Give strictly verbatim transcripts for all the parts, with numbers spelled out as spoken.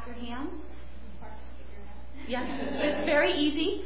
clap your hands. Yes, it's very easy.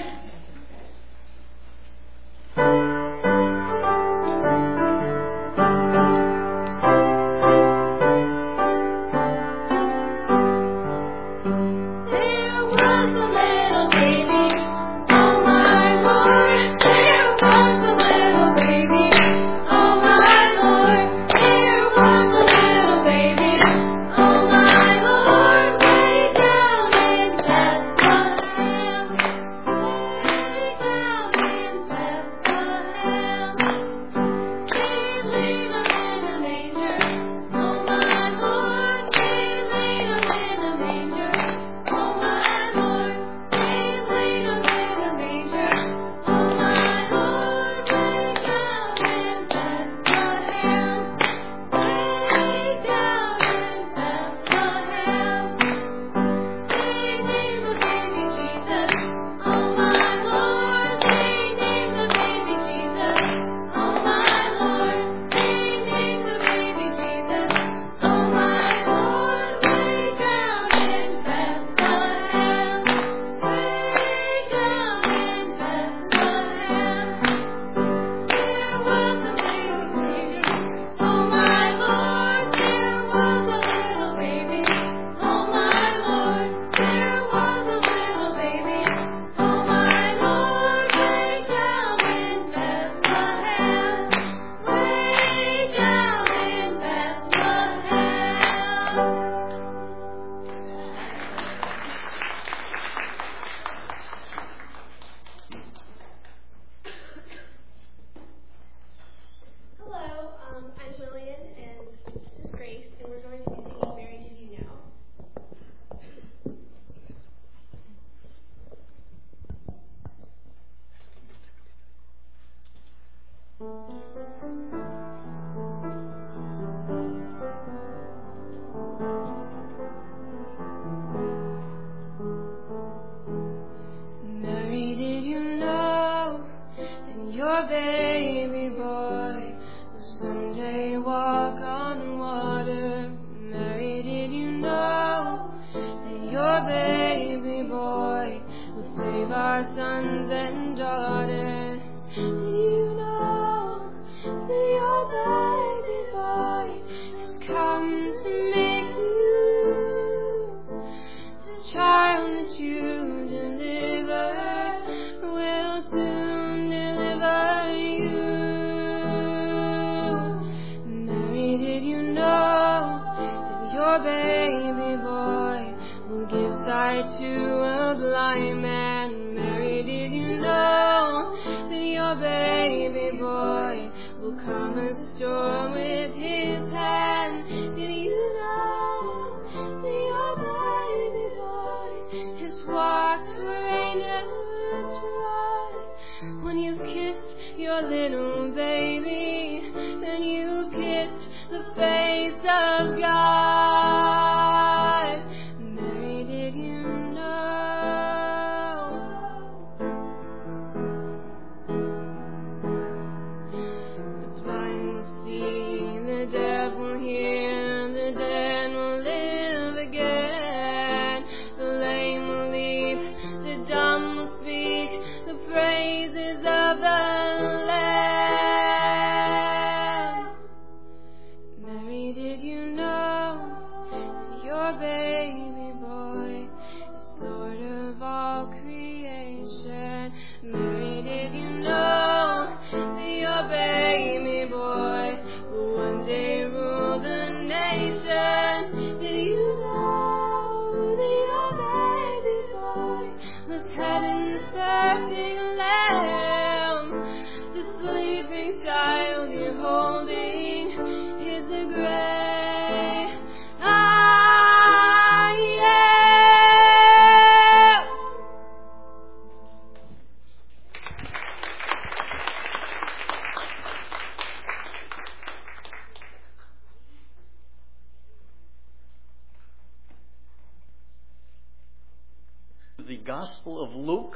The Gospel of Luke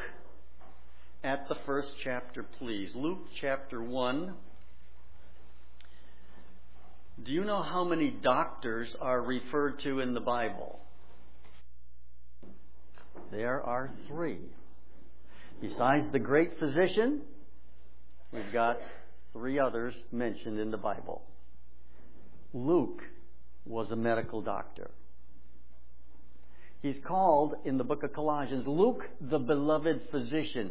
at the first chapter, please. Luke chapter one. Do you know how many doctors are referred to in the Bible? there are three. Besides the great physician, we've got three others mentioned in the Bible. Luke was a medical doctor. He's called in the book of Colossians, Luke, the beloved physician.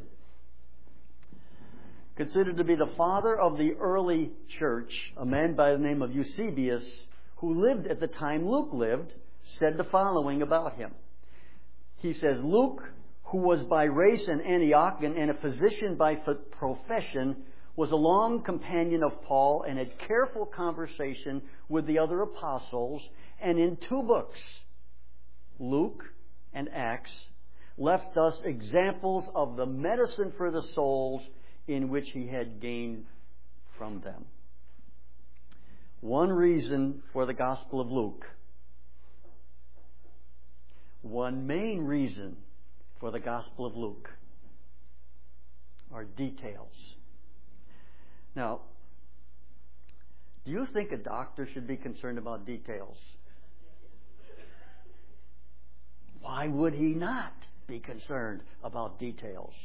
Considered to be the father of the early church, a man by the name of Eusebius, who lived at the time Luke lived, said the following about him. He says, Luke, who was by race an Antiochian and a physician by profession, was a long companion of Paul and had careful conversation with the other apostles, and in two books, Luke and Acts, left us examples of the medicine for the souls in which he had gained from them. One reason for the Gospel of Luke. One main reason for the Gospel of Luke are details. Now, do you think a doctor should be concerned about details? Why would he not be concerned about details?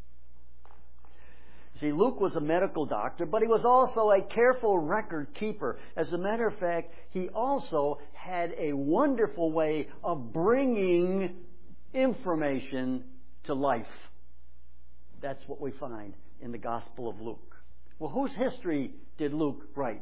See, Luke was a medical doctor, but he was also a careful record keeper. As a matter of fact, he also had a wonderful way of bringing information to life. That's what we find in the Gospel of Luke. Well, whose history did Luke write?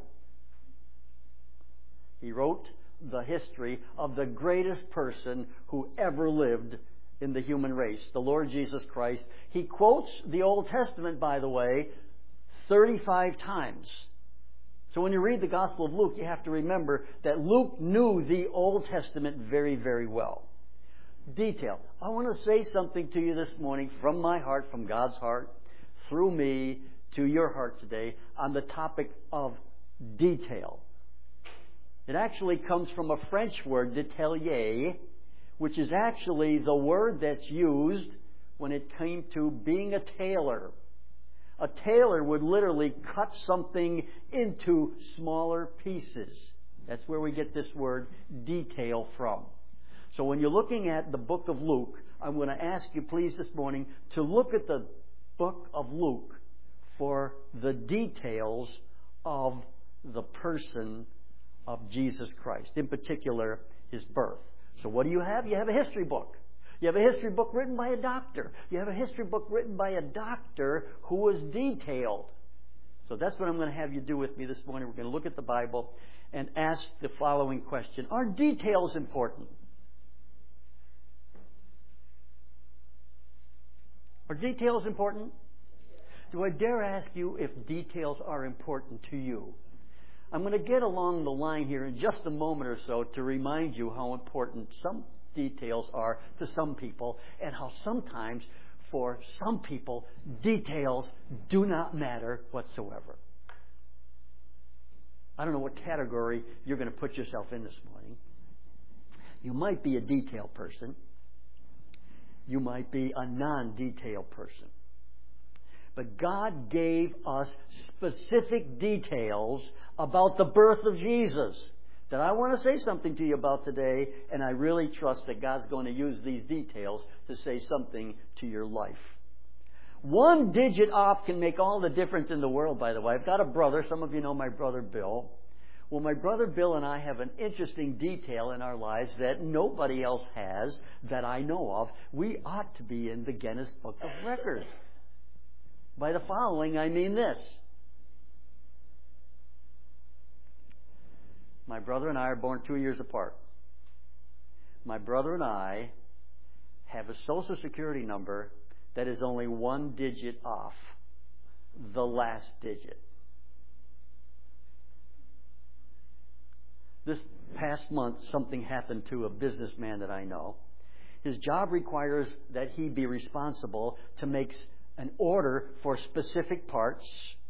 He wrote the history of the greatest person who ever lived in the human race, the Lord Jesus Christ. He quotes the Old Testament, by the way, thirty-five times. So when you read the Gospel of Luke, you have to remember that Luke knew the Old Testament very, very well. Detail. I want to say something to you this morning from my heart, from God's heart, through me to your heart today on the topic of detail. It actually comes from a French word, détailler, which is actually the word that's used when it came to being a tailor. A tailor would literally cut something into smaller pieces. That's where we get this word detail from. So when you're looking at the book of Luke, I'm going to ask you please this morning to look at the book of Luke for the details of the person of Jesus Christ, in particular, his birth. So what do you have? You have a history book. You have a history book written by a doctor. You have a history book written by a doctor who was detailed. So that's what I'm going to have you do with me this morning. We're going to look at the Bible and ask the following question. Are details important? Are details important? Do I dare ask you if details are important to you? I'm going to get along the line here in just a moment or so to remind you how important some details are to some people and how sometimes for some people details do not matter whatsoever. I don't know what category you're going to put yourself in this morning. You might be a detail person. You might be a non-detail person. But God gave us specific details about the birth of Jesus that I want to say something to you about today, and I really trust that God's going to use these details to say something to your life. One digit off can make all the difference in the world, by the way. I've got a brother. Some of you know my brother Bill. Well, my brother Bill and I have an interesting detail in our lives that nobody else has that I know of. We ought to be in the Guinness Book of Records. By the following, I mean this. My brother and I are born two years apart. My brother and I have a Social Security number that is only one digit off the last digit. This past month, something happened to a businessman that I know. His job requires that he be responsible to make an order for specific parts,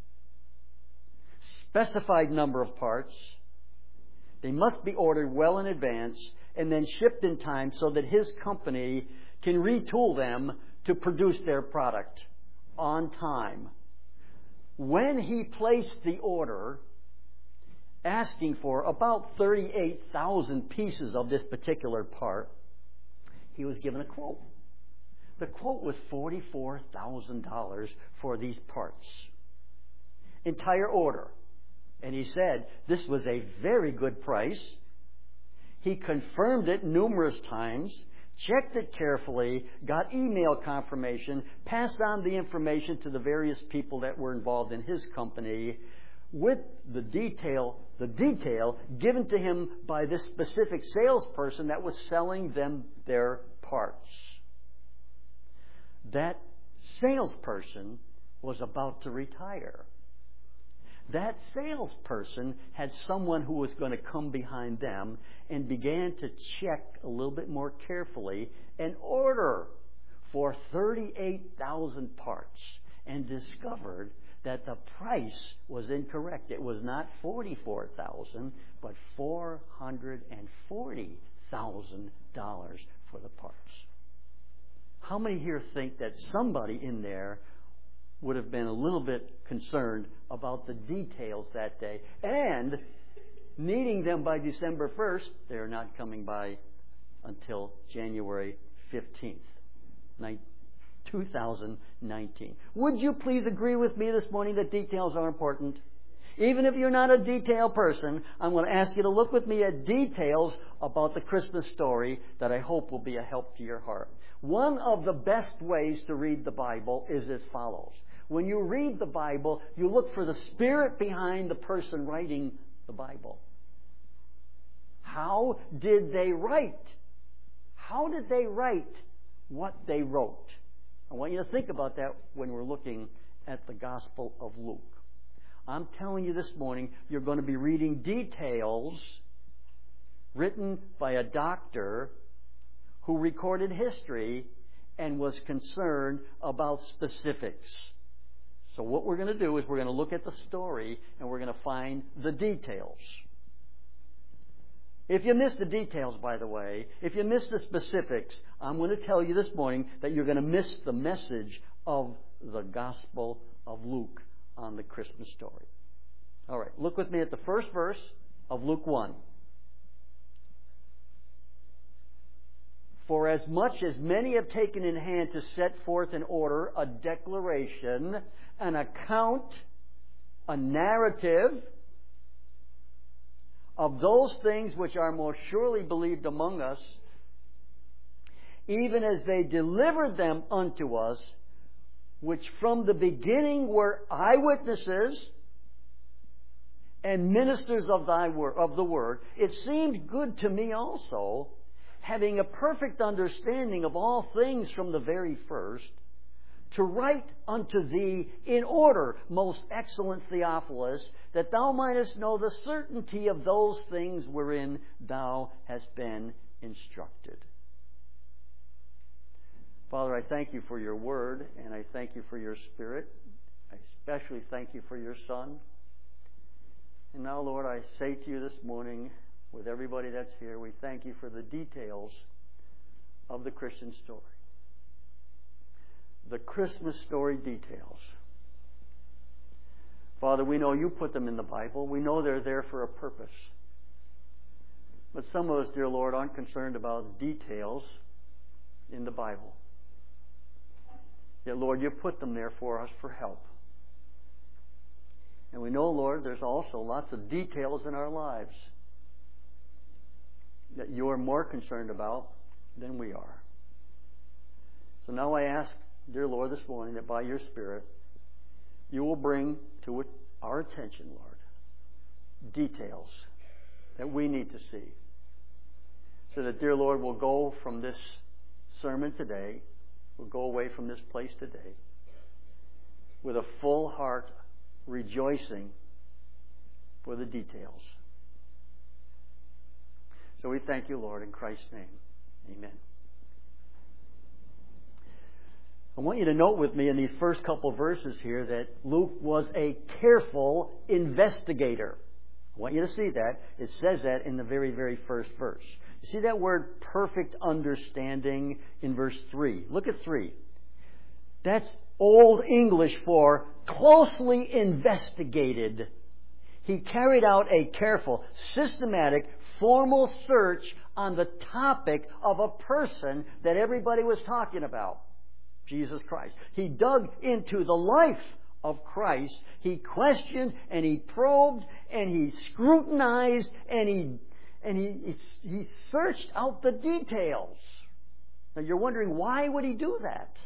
specified number of parts. They must be ordered well in advance and then shipped in time so that his company can retool them to produce their product on time. When he placed the order, asking for about thirty-eight thousand pieces of this particular part, he was given a quote. The quote was forty-four thousand dollars for these parts. Entire order. And he said this was a very good price. He confirmed it numerous times, checked it carefully, got email confirmation, passed on the information to the various people that were involved in his company with the detail, the detail given to him by this specific salesperson that was selling them their parts. That salesperson was about to retire. That salesperson had someone who was going to come behind them and began to check a little bit more carefully and order for thirty-eight thousand parts and discovered that the price was incorrect. It was not forty-four thousand dollars, but four hundred forty thousand dollars for the parts. How many here think that somebody in there would have been a little bit concerned about the details that day and needing them by December first? They're not coming by until January fifteenth, two thousand nineteen. Would you please agree with me this morning that details are important? Even if you're not a detail person, I'm going to ask you to look with me at details about the Christmas story that I hope will be a help to your heart. One of the best ways to read the Bible is as follows. When you read the Bible, you look for the spirit behind the person writing the Bible. How did they write? How did they write what they wrote? I want you to think about that when we're looking at the Gospel of Luke. I'm telling you this morning, you're going to be reading details written by a doctor who recorded history and was concerned about specifics. So what we're going to do is we're going to look at the story and we're going to find the details. If you miss the details, by the way, if you miss the specifics, I'm going to tell you this morning that you're going to miss the message of the Gospel of Luke on the Christmas story. All right, look with me at the first verse of Luke one. For as much as many have taken in hand to set forth in order a declaration, an account, a narrative of those things which are most surely believed among us, even as they delivered them unto us, which from the beginning were eyewitnesses and ministers of thy word, of the word, it seemed good to me also, having a perfect understanding of all things from the very first, to write unto thee in order, most excellent Theophilus, that thou mightest know the certainty of those things wherein thou hast been instructed. Father, I thank you for your word, and I thank you for your Spirit. I especially thank you for your Son. And now, Lord, I say to you this morning, with everybody that's here, we thank you for the details of the Christian story. The Christmas story details. Father, we know you put them in the Bible. We know they're there for a purpose. But some of us, dear Lord, aren't concerned about details in the Bible. Yet, Lord, you put them there for us for help. And we know, Lord, there's also lots of details in our lives that you're more concerned about than we are. So now I ask, dear Lord, this morning that by your Spirit, you will bring to our attention, Lord, details that we need to see. So that, dear Lord, we'll go from this sermon today, we'll go away from this place today with a full heart rejoicing for the details. So we thank you, Lord, in Christ's name. Amen. I want you to note with me in these first couple verses here that Luke was a careful investigator. I want you to see that. It says that in the very, very first verse. You see that word perfect understanding in verse three. Look at three. That's Old English for closely investigated. He carried out a careful, systematic, formal search on the topic of a person that everybody was talking about. Jesus Christ. He dug into the life of Christ. He questioned and he probed and he scrutinized and he and he, he searched out the details. Now you're wondering, why would he do that?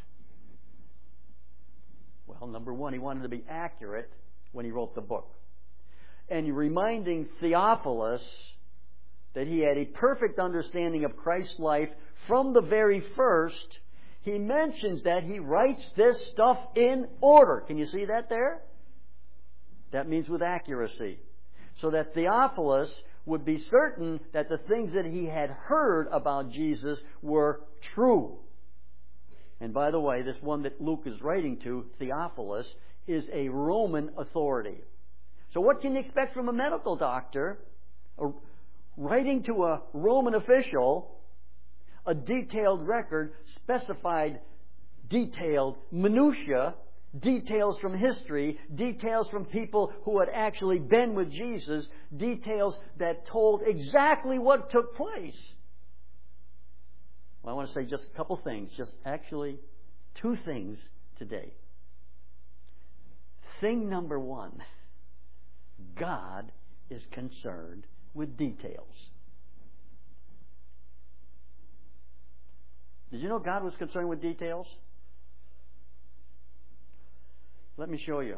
Well, number one, he wanted to be accurate when he wrote the book. And reminding Theophilus that he had a perfect understanding of Christ's life from the very first, he mentions that he writes this stuff in order. Can you see that there? That means with accuracy. So that Theophilus would be certain that the things that he had heard about Jesus were true. And by the way, this one that Luke is writing to, Theophilus, is a Roman authority. So what can you expect from a medical doctor writing to a Roman official a detailed record, specified, detailed minutiae, details from history, details from people who had actually been with Jesus, details that told exactly what took place? Well, I want to say just a couple things, just actually two things today. Thing number one, God is concerned with details. Did you know God was concerned with details? Let me show you.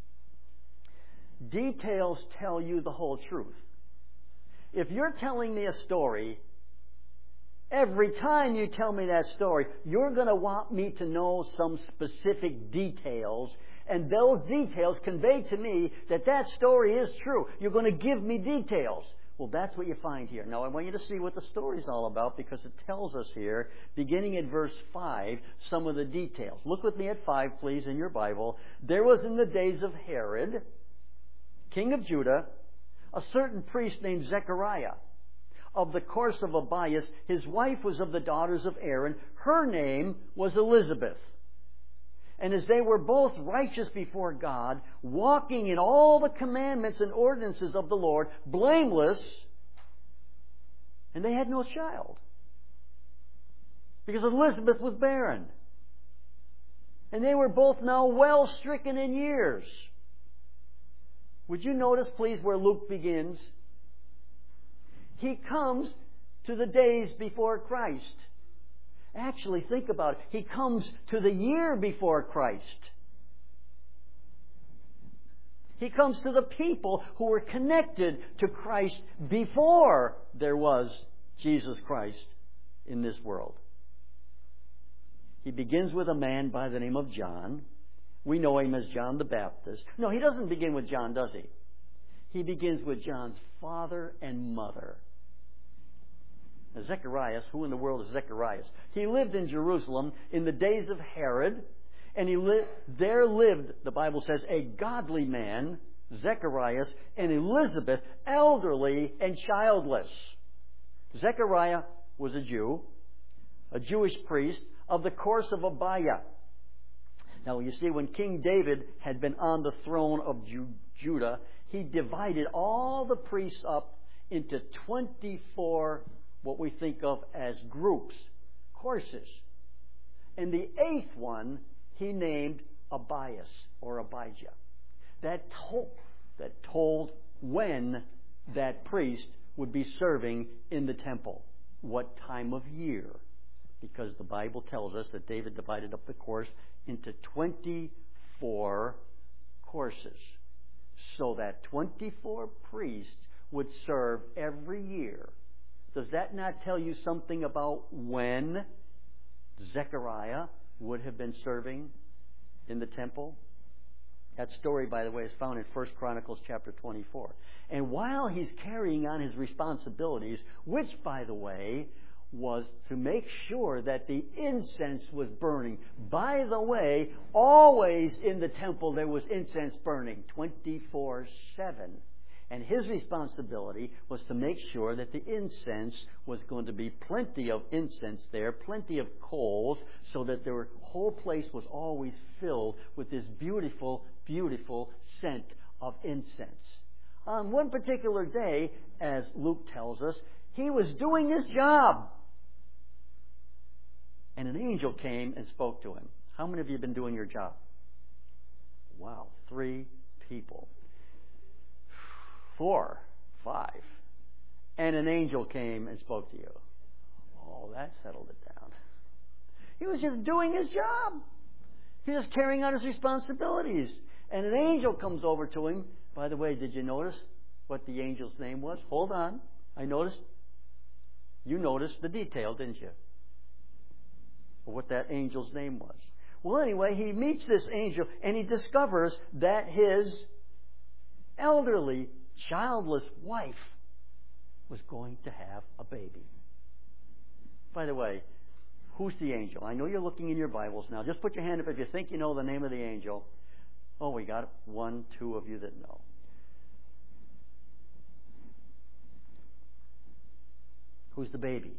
Details tell you the whole truth. If you're telling me a story, every time you tell me that story, you're going to want me to know some specific details, and those details convey to me that that story is true. You're going to give me details. Well, that's what you find here. Now, I want you to see what the story is all about, because it tells us here, beginning at verse five, some of the details. Look with me at five, please, in your Bible. There was in the days of Herod, king of Judah, a certain priest named Zechariah, of the course of Abias. His wife was of the daughters of Aaron. Her name was Elizabeth. And as they were both righteous before God, walking in all the commandments and ordinances of the Lord, blameless, and they had no child, because Elizabeth was barren. And they were both now well stricken in years. Would you notice, please, where Luke begins? He comes to the days before Christ. Actually, think about it. He comes to the year before Christ. He comes to the people who were connected to Christ before there was Jesus Christ in this world. He begins with a man by the name of John. We know him as John the Baptist. No, he doesn't begin with John, does he? He begins with John's father and mother. Now, Zacharias, who in the world is Zacharias? He lived in Jerusalem in the days of Herod, and he li- there lived, the Bible says, a godly man, Zacharias, and Elizabeth, elderly and childless. Zechariah was a Jew, a Jewish priest of the course of Abiah. Now, you see, when King David had been on the throne of Ju- Judah, he divided all the priests up into twenty-four, what we think of as groups, courses. And the eighth one, he named Abias, or Abijah. That told, that told when that priest would be serving in the temple, what time of year. Because the Bible tells us that David divided up the course into twenty-four courses. So that twenty-four priests would serve every year. Does that not tell you something about when Zechariah would have been serving in the temple? That story, by the way, is found in First Chronicles chapter twenty-four. And while he's carrying on his responsibilities, which, by the way, was to make sure that the incense was burning. By the way, always in the temple there was incense burning, twenty-four seven. And his responsibility was to make sure that the incense was going to be plenty of incense there, plenty of coals, so that the whole place was always filled with this beautiful, beautiful scent of incense. On one particular day, as Luke tells us, he was doing his job. And an angel came and spoke to him. How many of you have been doing your job? Wow, three people. Four, five. And an angel came and spoke to you. Oh, that settled it down. He was just doing his job. He was just carrying out his responsibilities. And an angel comes over to him. By the way, did you notice what the angel's name was? Hold on. I noticed. You noticed the detail, didn't you? What that angel's name was. Well, anyway, he meets this angel and he discovers that his elderly, childless wife was going to have a baby. By the way, who's the angel? I know you're looking in your Bibles now. Just put your hand up if you think you know the name of the angel. Oh, we got one, two of you that know. Who's the baby?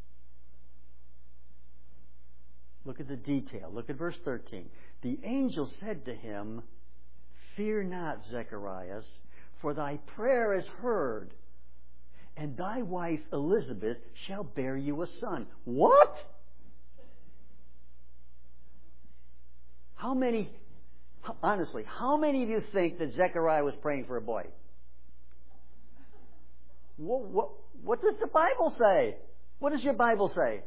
Look at the detail. Look at verse thirteen. The angel said to him, "Fear not, Zacharias, for thy prayer is heard, and thy wife Elizabeth shall bear you a son." What? How many, honestly, how many of you think that Zechariah was praying for a boy? What, what, what does the Bible say? What does your Bible say?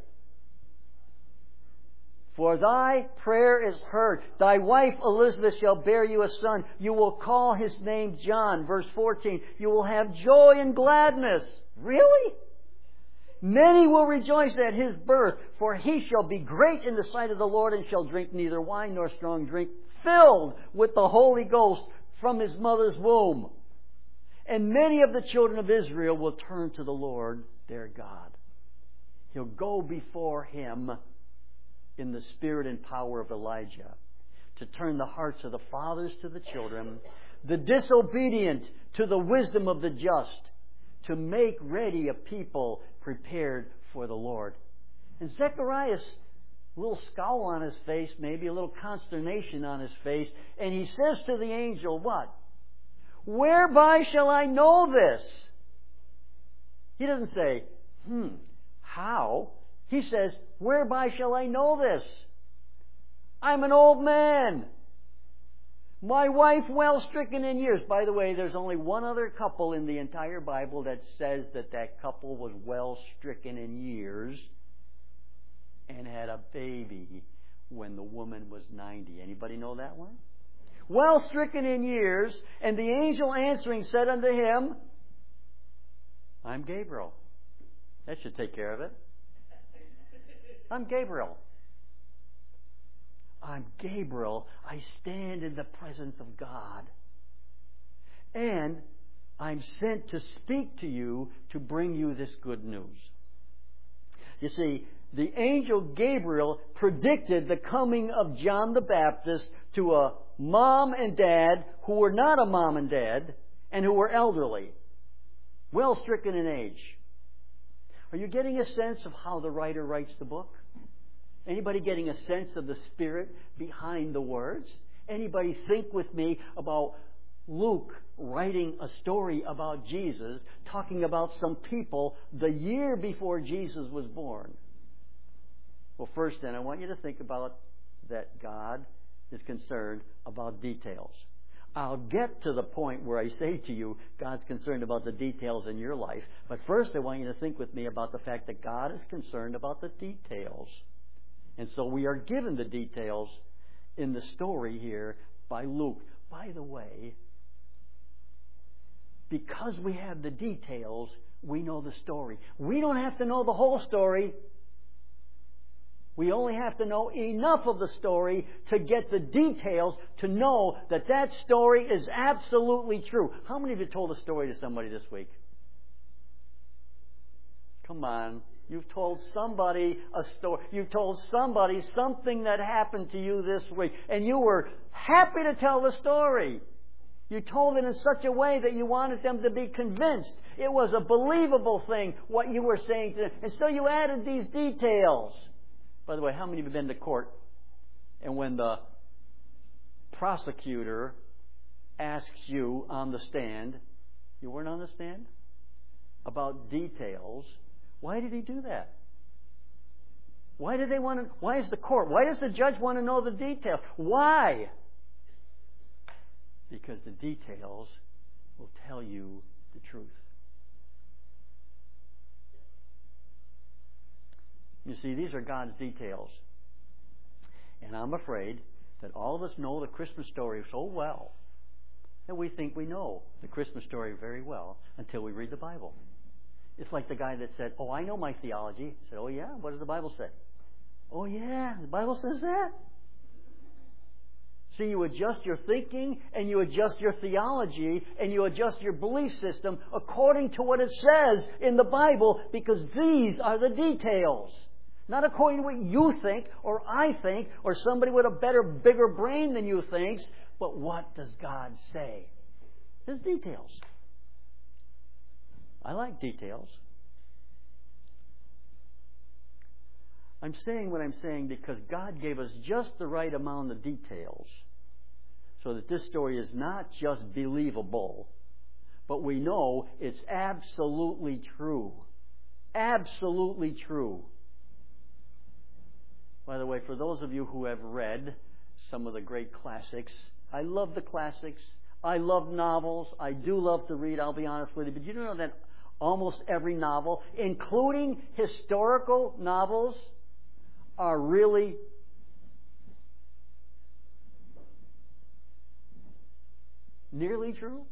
For thy prayer is heard. Thy wife Elizabeth shall bear you a son. You will call his name John. Verse fourteen. You will have joy and gladness. Really? Many will rejoice at his birth, for he shall be great in the sight of the Lord, and shall drink neither wine nor strong drink, filled with the Holy Ghost from his mother's womb. And many of the children of Israel will turn to the Lord their God. He'll go before him in the spirit and power of Elijah, to turn the hearts of the fathers to the children, the disobedient to the wisdom of the just, to make ready a people prepared for the Lord. And Zechariah's a little scowl on his face, maybe a little consternation on his face, and he says to the angel, what? Whereby shall I know this? He doesn't say, hmm, how? He says, whereby shall I know this? I'm an old man. My wife well stricken in years. By the way, there's only one other couple in the entire Bible that says that that couple was well stricken in years and had a baby when the woman was ninety. Anybody know that one? Well stricken in years, and the angel answering said unto him, I'm Gabriel. That should take care of it. I'm Gabriel. I'm Gabriel. I stand in the presence of God. And I'm sent to speak to you to bring you this good news. You see, the angel Gabriel predicted the coming of John the Baptist to a mom and dad who were not a mom and dad and who were elderly, well stricken in age. Are you getting a sense of how the writer writes the book? Anybody getting a sense of the spirit behind the words? Anybody think with me about Luke writing a story about Jesus, talking about some people the year before Jesus was born? Well, first then, I want you to think about that God is concerned about details. I'll get to the point where I say to you, God's concerned about the details in your life. But first, I want you to think with me about the fact that God is concerned about the details. And so we are given the details in the story here by Luke. By the way, because we have the details, we know the story. We don't have to know the whole story. We only have to know enough of the story to get the details to know that that story is absolutely true. How many of you told a story to somebody this week? Come on. You've told somebody a story. You've told somebody something that happened to you this week. And you were happy to tell the story. You told it in such a way that you wanted them to be convinced. It was a believable thing, what you were saying to them. And so you added these details. By the way, how many of you have been to court? And when the prosecutor asks you on the stand, you weren't on the stand? About details. Why did he do that? Why do they want to, why is the court, why does the judge want to know the details? Why? Because the details will tell you the truth. You see, these are God's details. And I'm afraid that all of us know the Christmas story so well that we think we know the Christmas story very well until we read the Bible. It's like the guy that said, oh, I know my theology. I said, oh yeah? What does the Bible say? Oh yeah, the Bible says that. See, you adjust your thinking and you adjust your theology and you adjust your belief system according to what it says in the Bible, because these are the details. Not according to what you think or I think or somebody with a better, bigger brain than you thinks, but what does God say? His details. I like details. I'm saying what I'm saying because God gave us just the right amount of details so that this story is not just believable, but we know it's absolutely true. Absolutely true. By the way, for those of you who have read some of the great classics, I love the classics. I love novels. I do love to read, I'll be honest with you. But you know that almost every novel, including historical novels, are really nearly true?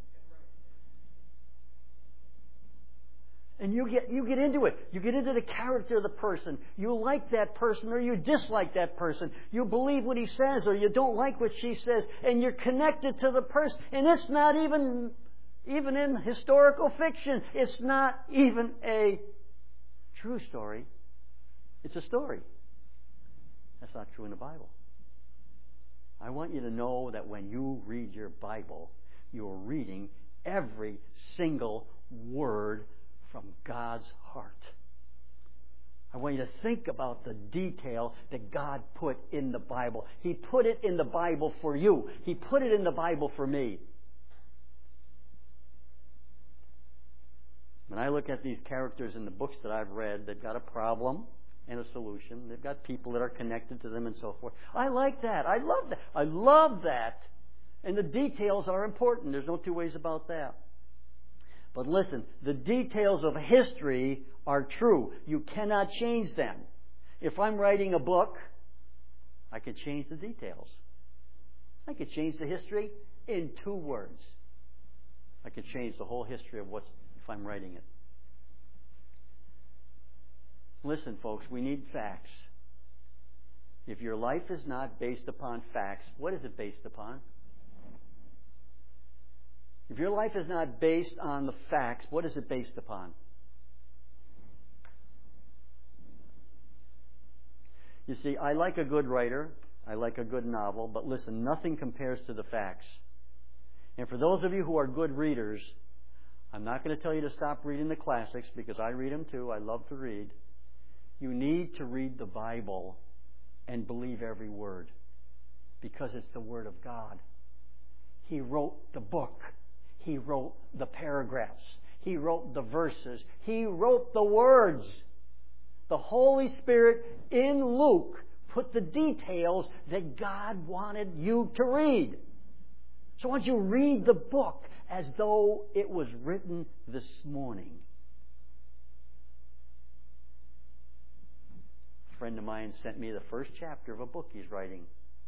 And you get you get into it. You get into the character of the person. You like that person or you dislike that person. You believe what he says or you don't like what she says. And you're connected to the person. And it's not even, even in historical fiction, it's not even a true story. It's a story. That's not true in the Bible. I want you to know that when you read your Bible, you're reading every single word from God's heart. I want you to think about the detail that God put in the Bible. He put it in the Bible for you. He put it in the Bible for me. When I look at these characters in the books that I've read, they've got a problem and a solution. They've got people that are connected to them and so forth. I like that. I love that. I love that. And the details are important. There's no two ways about that. But listen, the details of history are true. You cannot change them. If I'm writing a book, I could change the details. I could change the history in two words. I could change the whole history of what's if I'm writing it. Listen, folks, we need facts. If your life is not based upon facts, what is it based upon? If your life is not based on the facts, what is it based upon? You see, I like a good writer. I like a good novel. But listen, nothing compares to the facts. And for those of you who are good readers, I'm not going to tell you to stop reading the classics because I read them too. I love to read. You need to read the Bible and believe every word because it's the Word of God. He wrote the book. He wrote the paragraphs. He wrote the verses. He wrote the words. The Holy Spirit in Luke put the details that God wanted you to read. So I want you to read the book as though it was written this morning. A friend of mine sent me the first chapter of a book he's writing.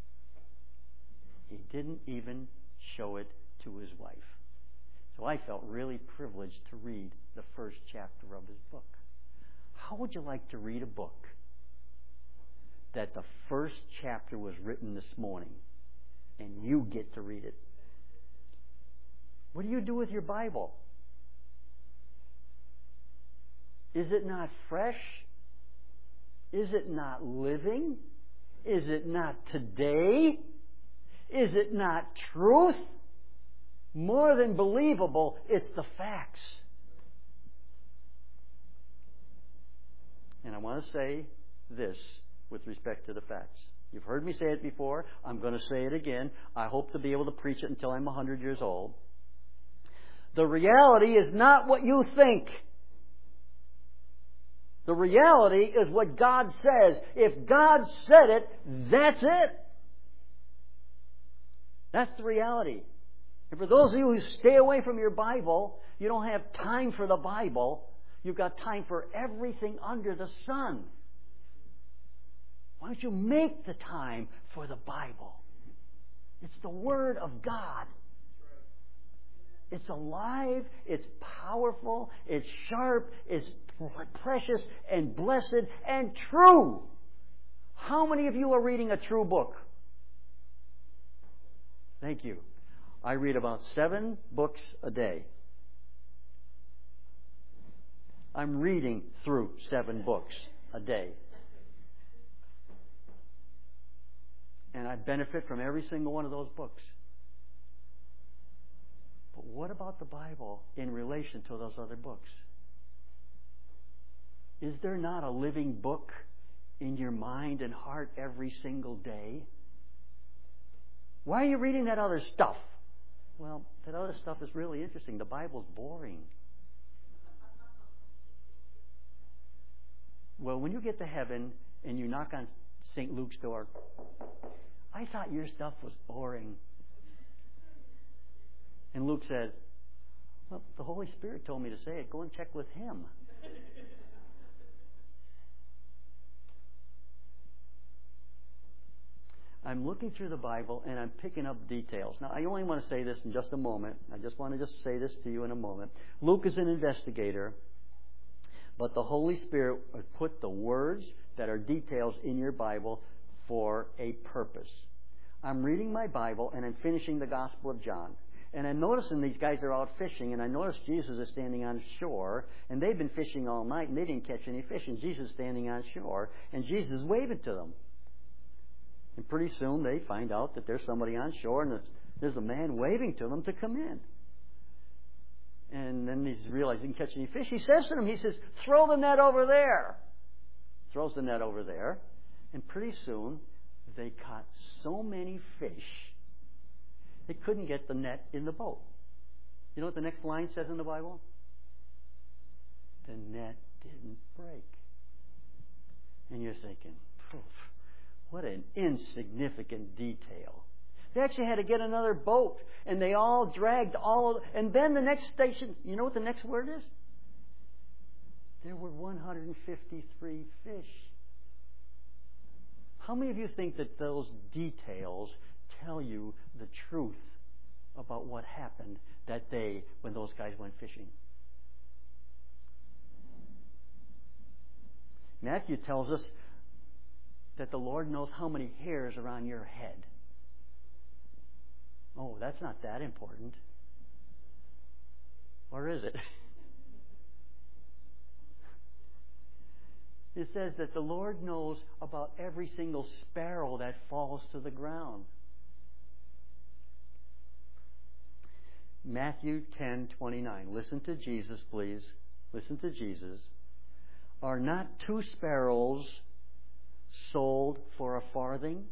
He didn't even show it to his wife. So I felt really privileged to read the first chapter of his book. How would you like to read a book that the first chapter was written this morning and you get to read it? What do you do with your Bible? Is it not fresh? Is it not living? Is it not today? Is it not truth? More than believable, it's the facts. And I want to say this with respect to the facts. You've heard me say it before. I'm going to say it again. I hope to be able to preach it until I'm one hundred years old. The reality is not what you think. The reality is what God says. If God said it, that's it. That's the reality. And for those of you who stay away from your Bible, you don't have time for the Bible. You've got time for everything under the sun. Why don't you make the time for the Bible? It's the Word of God. It's alive, it's powerful, it's sharp, it's precious and blessed and true. How many of you are reading a true book? Thank you. I read about seven books a day. I'm reading through seven books a day. And I benefit from every single one of those books. But what about the Bible in relation to those other books? Is there not a living book in your mind and heart every single day? Why are you reading that other stuff? Well, that other stuff is really interesting. The Bible's boring. Well, when you get to heaven and you knock on Saint Luke's door, I thought your stuff was boring. And Luke says, well, the Holy Spirit told me to say it. Go and check with Him. I'm looking through the Bible and I'm picking up details. Now, I only want to say this in just a moment. I just want to just say this to you in a moment. Luke is an investigator, but the Holy Spirit put the words that are details in your Bible for a purpose. I'm reading my Bible and I'm finishing the Gospel of John. And I'm noticing these guys are out fishing, and I notice Jesus is standing on shore, and they've been fishing all night, and they didn't catch any fish, and Jesus is standing on shore, and Jesus is waving to them. And pretty soon they find out that there's somebody on shore, and there's a man waving to them to come in. And then he's realized he didn't catch any fish. He says to them, he says, throw the net over there. Throws the net over there, and pretty soon they caught so many fish they couldn't get the net in the boat. You know what the next line says in the Bible? The net didn't break. And you're thinking, what an insignificant detail. They actually had to get another boat, and they all dragged all of, and then the next station, you know what the next word is? There were one hundred fifty-three fish. How many of you think that those details tell you the truth about what happened that day when those guys went fishing? Matthew tells us that the Lord knows how many hairs are on your head. Oh, that's not that important. Or is it? It says that the Lord knows about every single sparrow that falls to the ground. Matthew ten twenty-nine. Listen to Jesus, please. Listen to Jesus. Are not two sparrows sold for a farthing?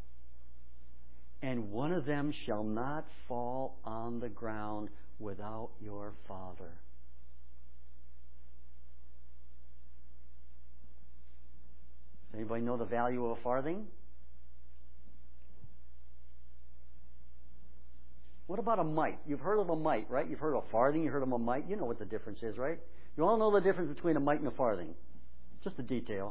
And one of them shall not fall on the ground without your Father. Does anybody know the value of a farthing? What about a mite? You've heard of a mite, right? You've heard of a farthing, you've heard of a mite. You know what the difference is, right? You all know the difference between a mite and a farthing. Just a detail.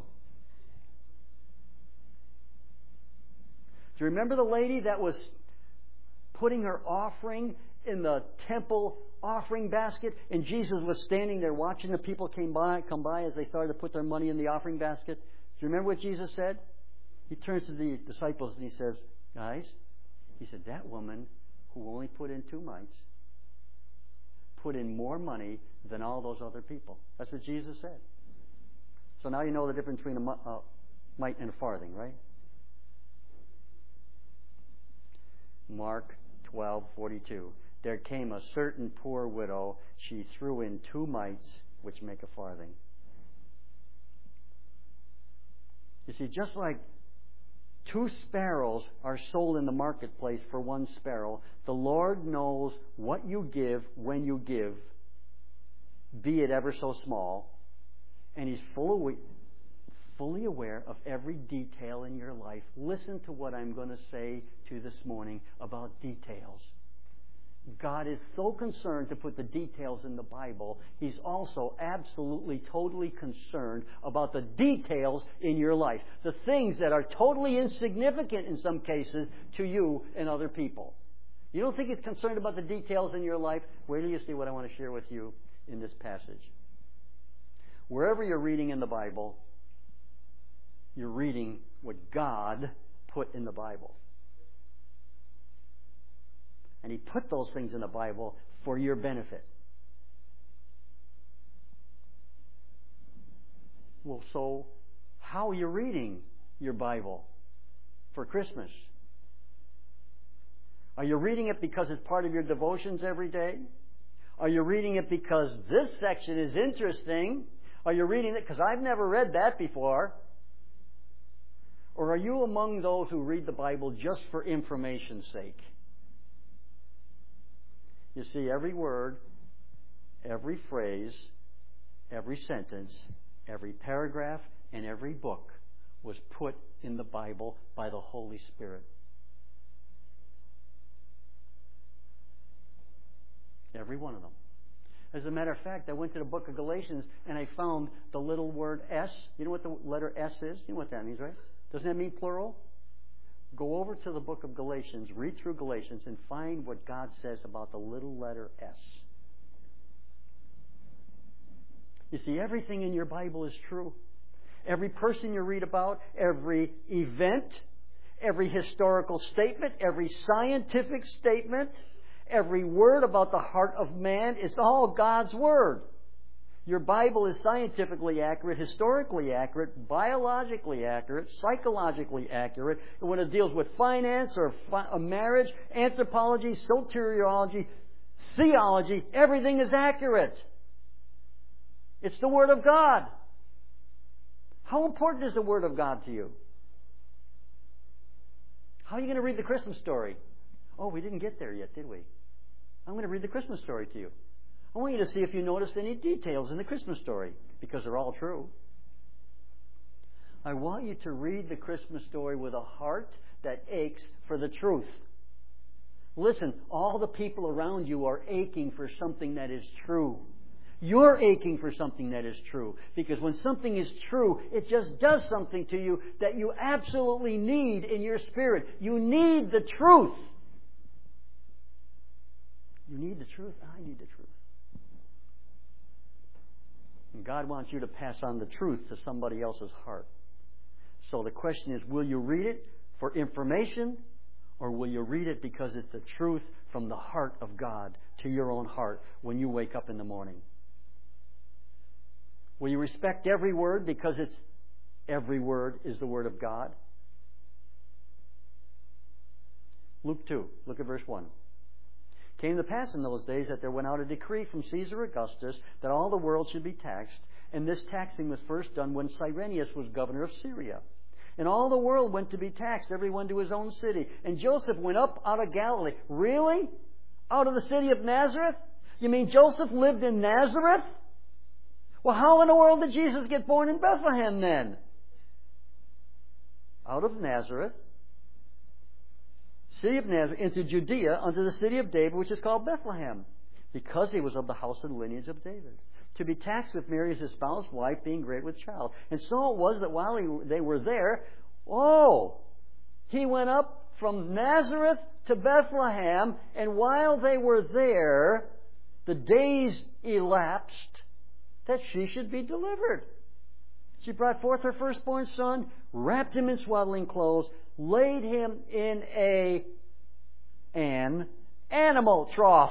Do you remember the lady that was putting her offering in the temple offering basket, and Jesus was standing there watching the people came by, come by as they started to put their money in the offering basket? Do you remember what Jesus said? He turns to the disciples and he says, guys, he said, that woman who only put in two mites put in more money than all those other people. That's what Jesus said. So now you know the difference between a uh, mite and a farthing, right? Mark twelve forty-two. There came a certain poor widow. She threw in two mites, which make a farthing. You see, just like two sparrows are sold in the marketplace for one sparrow, the Lord knows what you give when you give, be it ever so small, And He's full of, fully aware of every detail in your life. Listen to what I'm going to say to you this morning about details. God is so concerned to put the details in the Bible. He's also absolutely, totally concerned about the details in your life. The things that are totally insignificant in some cases to you and other people. You don't think He's concerned about the details in your life? Wait till you see what I want to share with you in this passage. Wherever you're reading in the Bible, you're reading what God put in the Bible. And He put those things in the Bible for your benefit. Well, so how are you reading your Bible for Christmas? Are you reading it because it's part of your devotions every day? Are you reading it because this section is interesting? Are you reading it because I've never read that before? Or are you among those who read the Bible just for information's sake? You see, every word, every phrase, every sentence, every paragraph, and every book was put in the Bible by the Holy Spirit. Every one of them. As a matter of fact, I went to the book of Galatians and I found the little word S. You know what the letter S is? You know what that means, right? Doesn't that mean plural? Go over to the book of Galatians, read through Galatians, and find what God says about the little letter S. You see, everything in your Bible is true. Every person you read about, every event, every historical statement, every scientific statement, every word about the heart of man is all God's Word. Your Bible is scientifically accurate, historically accurate, biologically accurate, psychologically accurate. And when it deals with finance or fi- a marriage, anthropology, soteriology, theology, everything is accurate. It's the Word of God. How important is the Word of God to you? How are you going to read the Christmas story? Oh, we didn't get there yet, did we? I'm going to read the Christmas story to you. I want you to see if you noticed any details in the Christmas story, because they're all true. I want you to read the Christmas story with a heart that aches for the truth. Listen, all the people around you are aching for something that is true. You're aching for something that is true, because when something is true, it just does something to you that you absolutely need in your spirit. You need the truth. You need the truth. I need the truth. And God wants you to pass on the truth to somebody else's heart. So the question is, will you read it for information, or will you read it because it's the truth from the heart of God to your own heart when you wake up in the morning? Will you respect every word because it's every word is the Word of God? Luke two, look at verse one. Came to pass in those days that there went out a decree from Caesar Augustus that all the world should be taxed, and this taxing was first done when Cyrenius was governor of Syria. And all the world went to be taxed, everyone to his own city. And Joseph went up out of Galilee. Really? Out of the city of Nazareth? You mean Joseph lived in Nazareth? Well, how in the world did Jesus get born in Bethlehem then? Out of Nazareth, city of Nazareth, into Judea, unto the city of David, which is called Bethlehem, because he was of the house and lineage of David, to be taxed with Mary as his spouse, wife, being great with child. And so it was that while he, they were there, oh, he went up from Nazareth to Bethlehem, and while they were there, the days elapsed that she should be delivered. She brought forth her firstborn son, wrapped him in swaddling clothes, laid him in a an animal trough,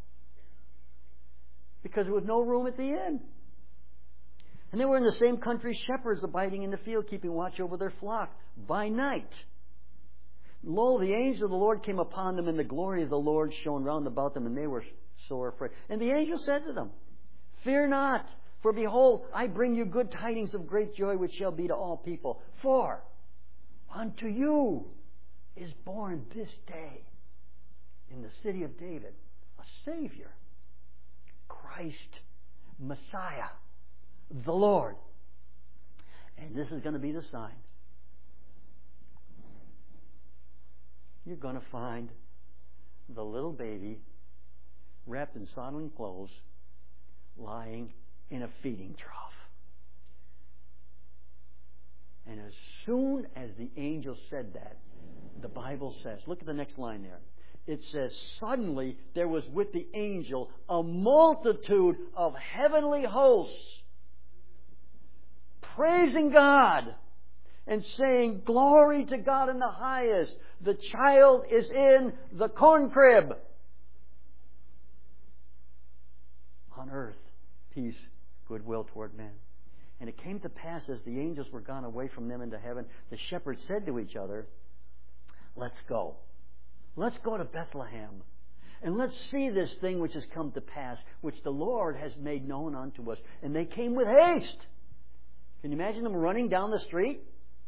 because there was no room at the inn. And they were in the same country, shepherds abiding in the field, keeping watch over their flock by night. Lo, the angel of the Lord came upon them, and the glory of the Lord shone round about them, and they were sore afraid. And the angel said to them, Fear not, for behold, I bring you good tidings of great joy, which shall be to all people. For unto you is born this day in the city of David a Savior, Christ, Messiah, the Lord. And this is going to be the sign. You're going to find the little baby wrapped in swaddling clothes lying in a feeding trough. And as soon as the angel said that, the Bible says, look at the next line there. It says, suddenly there was with the angel a multitude of heavenly hosts praising God and saying, glory to God in the highest. The child is in the corn crib. On earth, peace, goodwill toward men. And it came to pass as the angels were gone away from them into heaven, the shepherds said to each other, let's go. Let's go to Bethlehem. And let's see this thing which has come to pass, which the Lord has made known unto us. And they came with haste. Can you imagine them running down the street?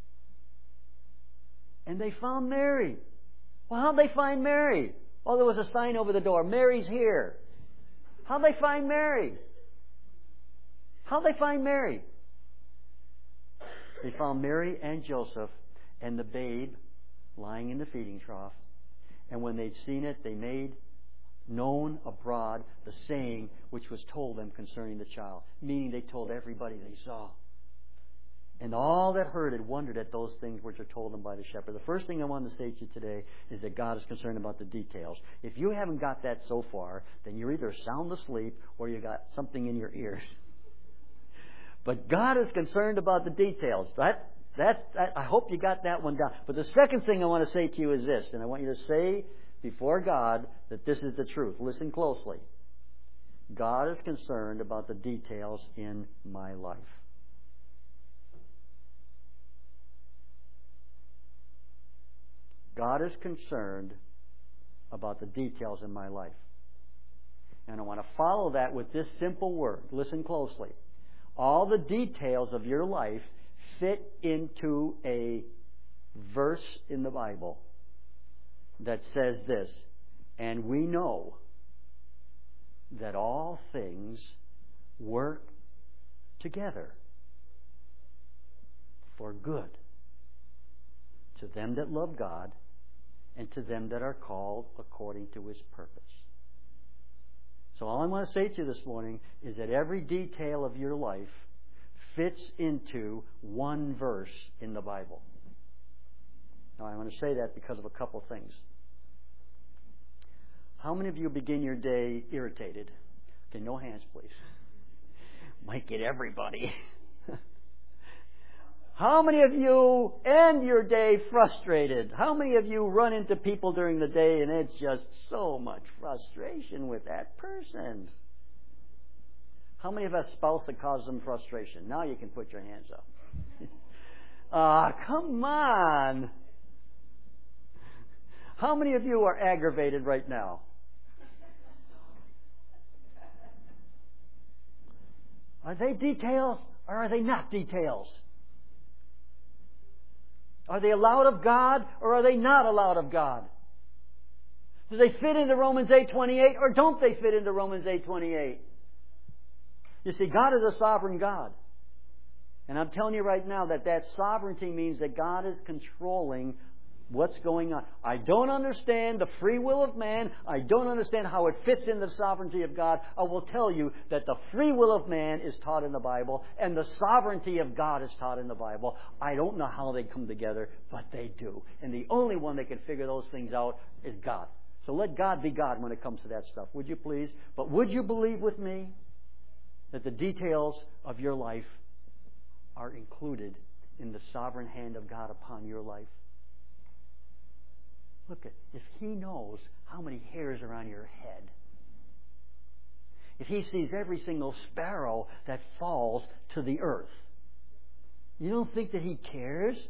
And they found Mary. Well, how'd they find Mary? Oh, there was a sign over the door. Mary's here. How'd they find Mary? How'd they find Mary? They found Mary and Joseph and the babe lying in the feeding trough. And when they'd seen it, they made known abroad the saying which was told them concerning the child. Meaning they told everybody they saw. And all that heard it wondered at those things which are told them by the shepherd. The first thing I want to say to you today is that God is concerned about the details. If you haven't got that so far, then you're either sound asleep or you got something in your ears. But God is concerned about the details. That, that's, that, I hope you got that one down. But the second thing I want to say to you is this, and I want you to say before God that this is the truth. Listen closely. God is concerned about the details in my life. God is concerned about the details in my life. And I want to follow that with this simple word. Listen closely. All the details of your life fit into a verse in the Bible that says this, and we know that all things work together for good to them that love God and to them that are called according to His purpose. So all I want to say to you this morning is that every detail of your life fits into one verse in the Bible. Now I want to say that because of a couple things. How many of you begin your day irritated? Okay, no hands please. Might get everybody. How many of you end your day frustrated? How many of you run into people during the day and it's just so much frustration with that person? How many of us spouse that causes them frustration? Now you can put your hands up. Ah, come on. How many of you are aggravated right now? Are they details or are they not details? Are they allowed of God or are they not allowed of God? Do they fit into Romans eight twenty-eight or don't they fit into Romans eight twenty-eight? You see, God is a sovereign God. And I'm telling you right now that that sovereignty means that God is controlling what's going on. I don't understand the free will of man. I don't understand how it fits in the sovereignty of God. I will tell you that the free will of man is taught in the Bible and the sovereignty of God is taught in the Bible. I don't know how they come together, but they do. And the only one that can figure those things out is God. So let God be God when it comes to that stuff. Would you please? But would you believe with me that the details of your life are included in the sovereign hand of God upon your life? Look, at if He knows how many hairs are on your head, if He sees every single sparrow that falls to the earth, you don't think that He cares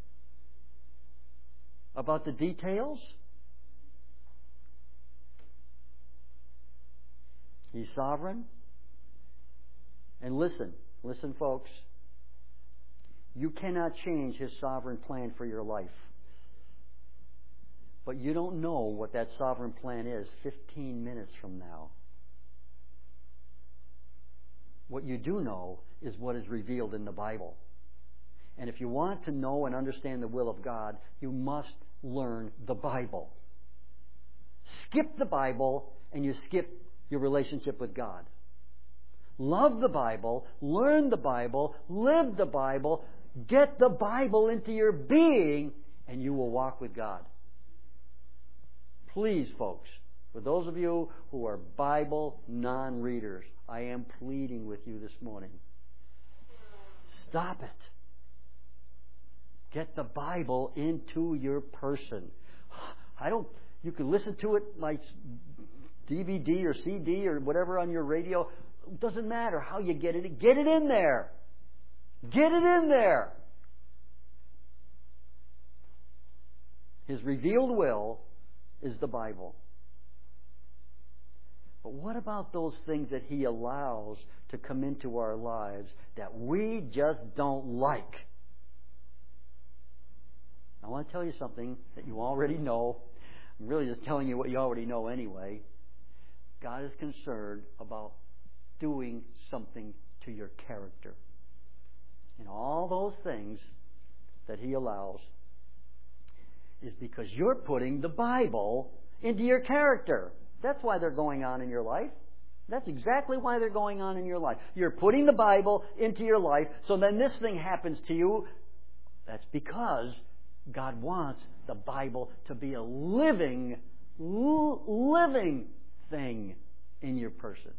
about the details? He's sovereign. And listen, listen folks, you cannot change His sovereign plan for your life. But you don't know what that sovereign plan is fifteen minutes from now. What you do know is what is revealed in the Bible. And if you want to know and understand the will of God, you must learn the Bible. Skip the Bible and you skip your relationship with God. Love the Bible, learn the Bible, live the Bible, get the Bible into your being, and you will walk with God. Please, folks, for those of you who are Bible non-readers, I am pleading with you this morning. Stop it. Get the Bible into your person. I don't. You can listen to it like D V D or C D or whatever on your radio. It doesn't matter how you get it. Get it in there. Get it in there. His revealed will is the Bible. But what about those things that He allows to come into our lives that we just don't like? I want to tell you something that you already know. I'm really just telling you what you already know anyway. God is concerned about doing something to your character. And all those things that He allows is because you're putting the Bible into your character. That's why they're going on in your life. That's exactly why they're going on in your life. You're putting the Bible into your life, so then this thing happens to you. That's because God wants the Bible to be a living, living thing in your person.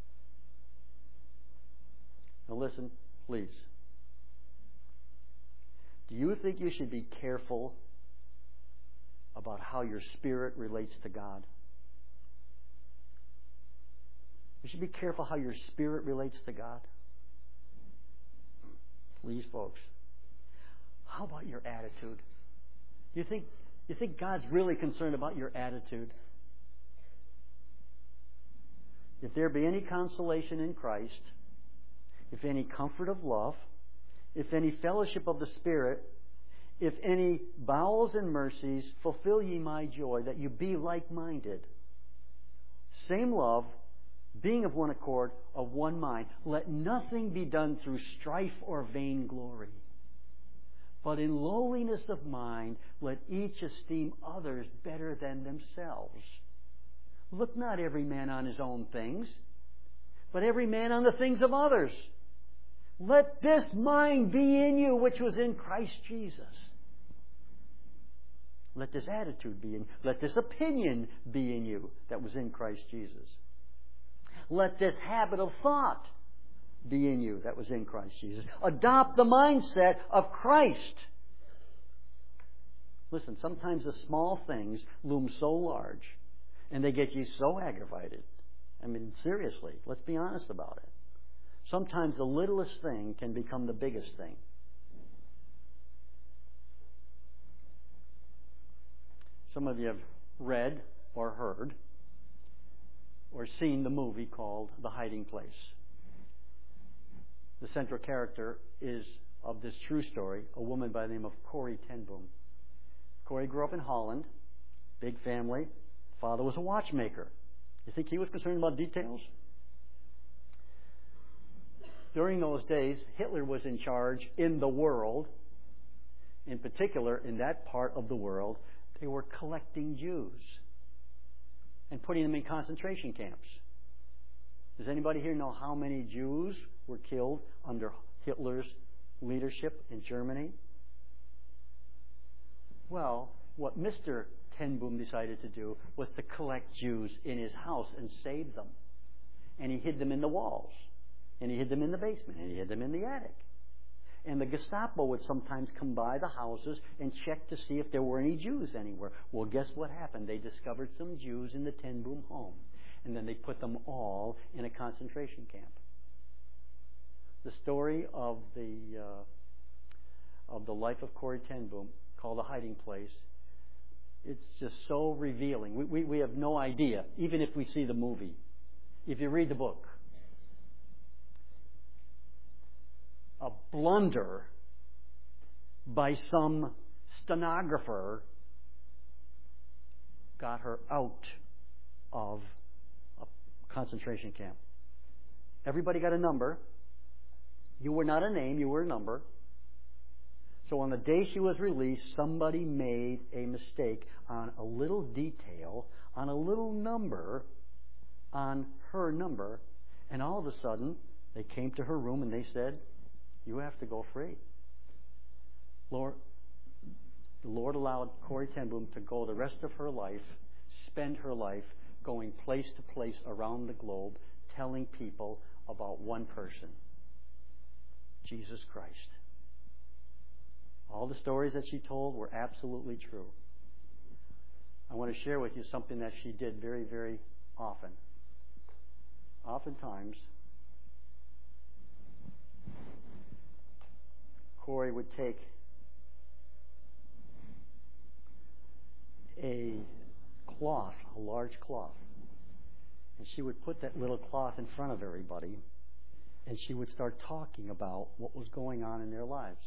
Now listen, please. Do you think you should be careful about how your spirit relates to God? You should be careful how your spirit relates to God. Please, folks. How about your attitude? You think, you think God's really concerned about your attitude? If there be any consolation in Christ, if any comfort of love, if any fellowship of the Spirit, if any bowels and mercies, fulfill ye my joy, that you be like-minded. Same love, being of one accord, of one mind. Let nothing be done through strife or vainglory, but in lowliness of mind, let each esteem others better than themselves. Look not every man on his own things, but every man on the things of others. Let this mind be in you, which was in Christ Jesus. Let this attitude be in you. Let this opinion be in you that was in Christ Jesus. Let this habit of thought be in you that was in Christ Jesus. Adopt the mindset of Christ. Listen, sometimes the small things loom so large and they get you so aggravated. I mean, seriously, let's be honest about it. Sometimes the littlest thing can become the biggest thing. Some of you have read or heard or seen the movie called The Hiding Place. The central character is, of this true story, a woman by the name of Corrie ten Boom. Corrie grew up in Holland, big family. Father was a watchmaker. You think he was concerned about details? During those days, Hitler was in charge in the world. In particular, in that part of the world, they were collecting Jews and putting them in concentration camps. Does anybody here know how many Jews were killed under Hitler's leadership in Germany? Well, what Mister ten Boom decided to do was to collect Jews in his house and save them. And he hid them in the walls. And he hid them in the basement. And he hid them in the attic. And the Gestapo would sometimes come by the houses and check to see if there were any Jews anywhere. Well, guess what happened? They discovered some Jews in the ten Boom home. And then they put them all in a concentration camp. The story of the uh, of the life of Corrie ten Boom, called The Hiding Place, it's just so revealing. We, we, we have no idea, even if we see the movie. If you read the book, a blunder by some stenographer got her out of a concentration camp. Everybody got a number. You were not a name, you were a number. So on the day she was released, somebody made a mistake on a little detail, on a little number, on her number, and all of a sudden they came to her room and they said, "You have to go free." Lord, the Lord allowed Corrie ten Boom to go the rest of her life, spend her life going place to place around the globe, telling people about one person, Jesus Christ. All the stories that she told were absolutely true. I want to share with you something that she did very, very often. Oftentimes, Corrie would take a cloth, a large cloth, and she would put that little cloth in front of everybody, and she would start talking about what was going on in their lives.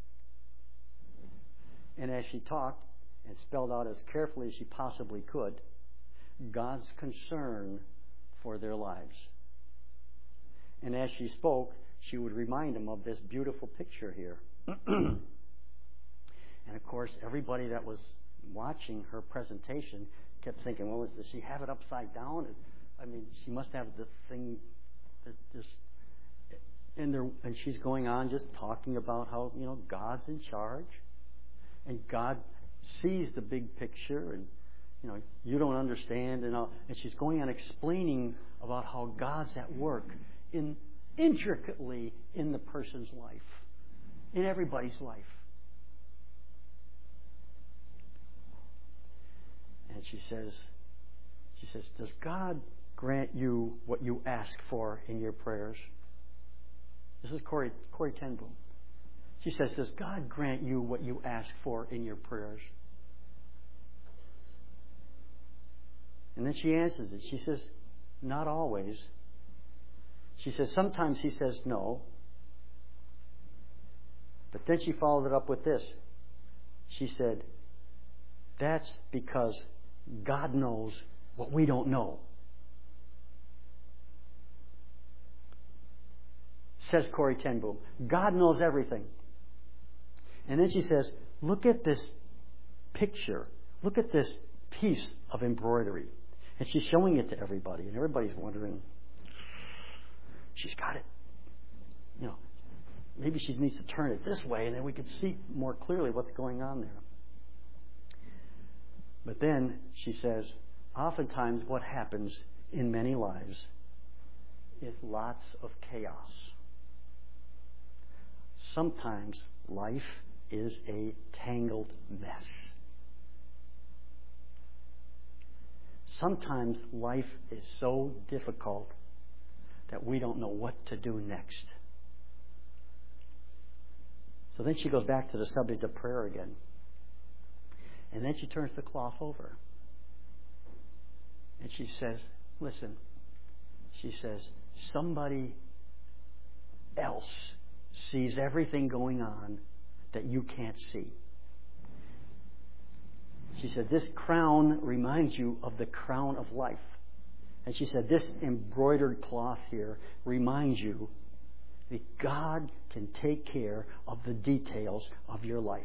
And as she talked and spelled out as carefully as she possibly could God's concern for their lives. And as she spoke, she would remind them of this beautiful picture here. And of course, everybody that was watching her presentation kept thinking, well, does she have it upside down? I mean, she must have the thing that just... And, there, and she's going on just talking about how, you know, God's in charge. And God sees the big picture, and you know you don't understand, and all. And she's going on explaining about how God's at work in intricately in the person's life, in everybody's life. And she says, she says, "Does God grant you what you ask for in your prayers?" This is Corrie, Corrie ten Boom. She says, "Does God grant you what you ask for in your prayers?" And then she answers it. She says, "Not always." She says, "Sometimes He says no." But then she followed it up with this. She said, "That's because God knows what we don't know." Says Corrie ten Boom. God knows everything. And then she says, "Look at this picture. Look at this piece of embroidery." And she's showing it to everybody. And everybody's wondering, she's got it. You know, maybe she needs to turn it this way, and then we could see more clearly what's going on there. But then she says, oftentimes what happens in many lives is lots of chaos. Sometimes life is a tangled mess. Sometimes life is so difficult that we don't know what to do next. So then she goes back to the subject of prayer again. And then she turns the cloth over. And she says, listen, she says, somebody else sees everything going on that you can't see. She said, this crown reminds you of the crown of life. And she said, this embroidered cloth here reminds you that God can take care of the details of your life.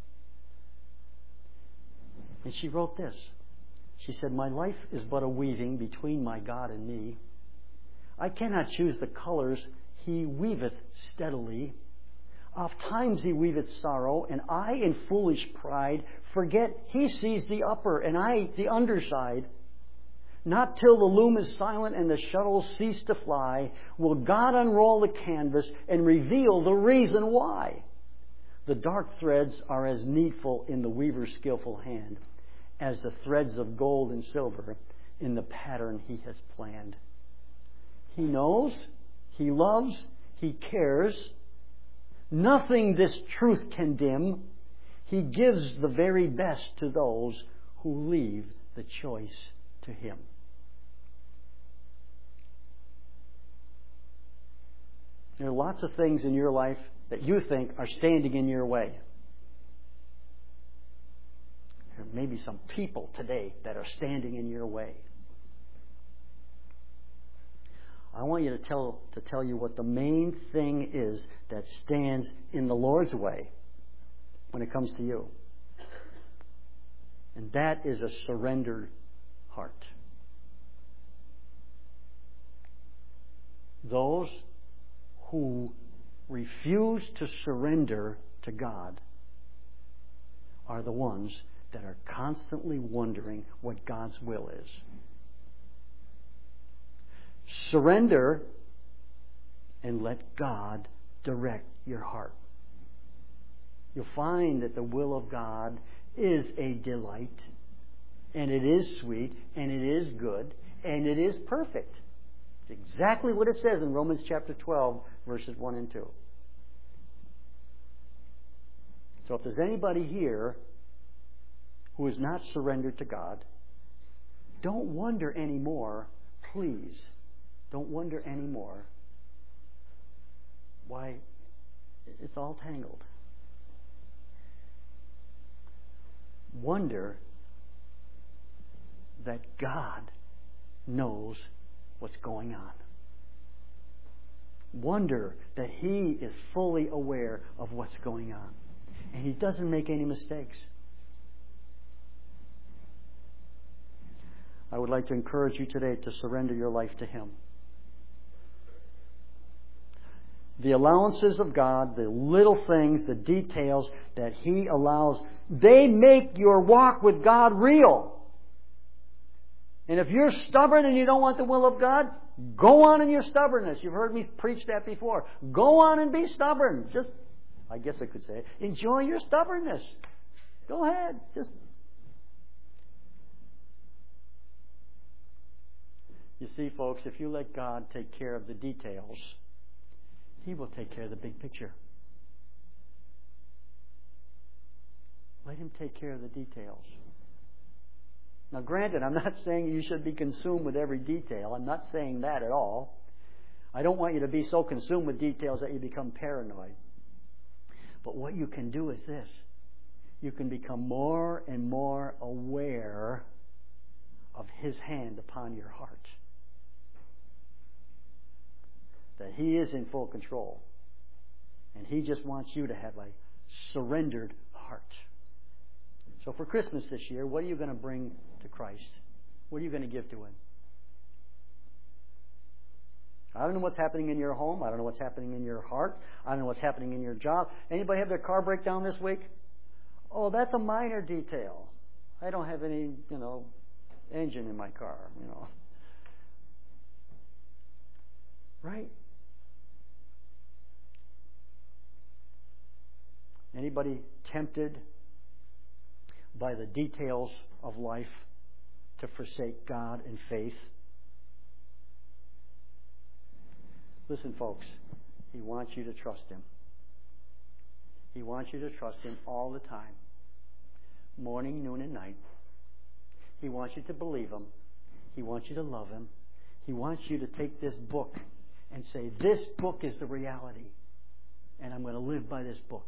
And she wrote this. She said, my life is but a weaving between my God and me. I cannot choose the colors He weaveth steadily. Oft times He weaveth sorrow, and I in foolish pride forget He sees the upper and I the underside. Not till the loom is silent and the shuttles cease to fly will God unroll the canvas and reveal the reason why. The dark threads are as needful in the weaver's skillful hand as the threads of gold and silver in the pattern He has planned. He knows, He loves, He cares. Nothing this truth can dim. He gives the very best to those who leave the choice to Him. There are lots of things in your life that you think are standing in your way. There may be some people today that are standing in your way. I want you to tell to tell you what the main thing is that stands in the Lord's way. when it comes to you. And that is a surrendered heart. Those who refuse to surrender to God are the ones that are constantly wondering what God's will is. Surrender and let God direct your heart. You'll find that the will of God is a delight, and it is sweet, and it is good, and it is perfect. It's exactly what it says in Romans chapter twelve, verses one and two. So if there's anybody here who is not surrendered to God, don't wonder anymore, please. Don't wonder anymore why it's all tangled. Wonder that God knows what's going on. Wonder that He is fully aware of what's going on. And He doesn't make any mistakes. I would like to encourage you today to surrender your life to Him. The allowances of God, the little things, the details that He allows, they make your walk with God real. And if you're stubborn and you don't want the will of God, go on in your stubbornness. You've heard me preach that before. Go on and be stubborn. Just, I guess I could say, enjoy your stubbornness. Go ahead. Just. You see, folks, if you let God take care of the details, He will take care of the big picture. Let Him take care of the details. Now, granted, I'm not saying you should be consumed with every detail. I'm not saying that at all. I don't want you to be so consumed with details that you become paranoid. But what you can do is this. You can become more and more aware of His hand upon your heart. That He is in full control. And He just wants you to have a surrendered heart. So for Christmas this year, what are you going to bring to Christ? What are you going to give to Him? I don't know what's happening in your home. I don't know what's happening in your heart. I don't know what's happening in your job. Anybody have their car break down this week? Oh, that's a minor detail. I don't have any, you know, engine in my car, you know. Right? Anybody tempted by the details of life to forsake God and faith? Listen, folks, He wants you to trust Him. He wants you to trust Him all the time. Morning, noon, and night. He wants you to believe Him. He wants you to love Him. He wants you to take this book and say, this book is the reality, and I'm going to live by this book.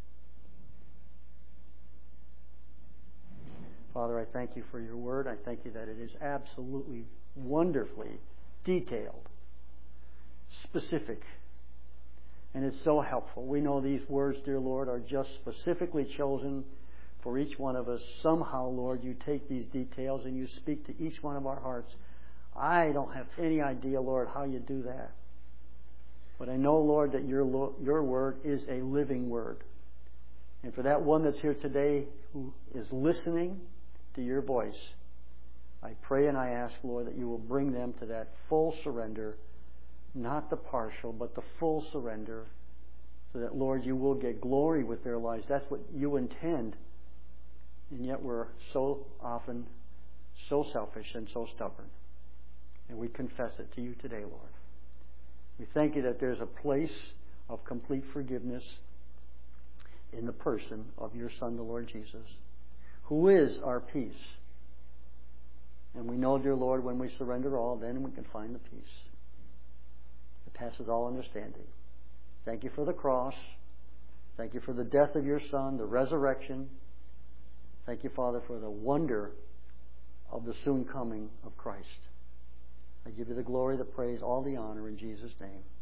Father, I thank You for Your word. I thank You that it is absolutely wonderfully detailed, specific, and it's so helpful. We know these words, dear Lord, are just specifically chosen for each one of us. Somehow, Lord, You take these details and You speak to each one of our hearts. I don't have any idea, Lord, how You do that. But I know, Lord, that Your, your word is a living word. And for that one that's here today who is listening to Your voice, I pray and I ask, Lord, that You will bring them to that full surrender, not the partial, but the full surrender, so that, Lord, You will get glory with their lives. That's what You intend. And yet we're so often so selfish and so stubborn. And we confess it to You today, Lord. We thank You that there's a place of complete forgiveness in the person of Your Son, the Lord Jesus, who is our peace. And we know, dear Lord, when we surrender all, then we can find the peace that passes all understanding. Thank You for the cross. Thank You for the death of Your Son, the resurrection. Thank You, Father, for the wonder of the soon coming of Christ. I give You the glory, the praise, all the honor in Jesus' name.